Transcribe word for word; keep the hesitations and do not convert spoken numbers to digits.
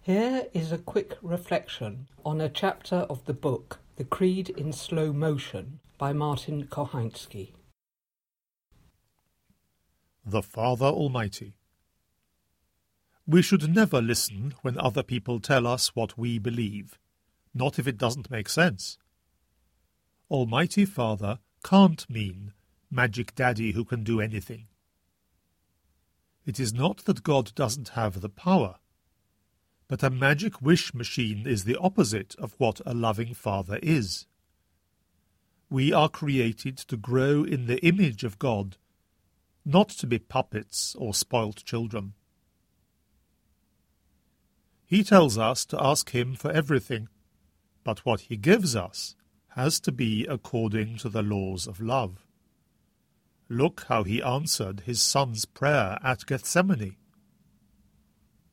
Here is a quick reflection on a chapter of the book The Creed in Slow Motion by Martin Kochanski. The Father Almighty. We should never listen when other people tell us what we believe, not if it doesn't make sense. Almighty Father can't mean Magic Daddy who can do anything. It is not that God doesn't have the power, but a magic wish machine is the opposite of what a loving Father is. We are created to grow in the image of God, not to be puppets or spoilt children. He tells us to ask him for everything, but what he gives us has to be according to the laws of love. Look how he answered his son's prayer at Gethsemane.